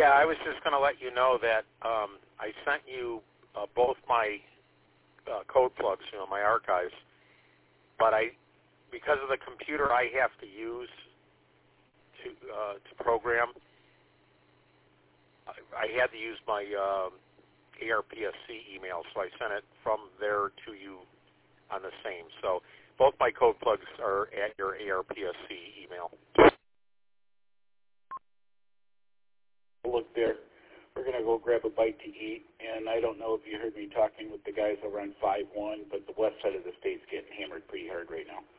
Yeah, I was just going to let you know that I sent you both my code plugs, my archives, but because of the computer I have to use to program, I had to use my ARPSC email, so I sent it from there to you on the same. So both my code plugs are at your ARPSC email. Look there. We're going to go grab a bite to eat, and I don't know if you heard me talking with the guys over on 5-1, but the west side of the state's getting hammered pretty hard right now.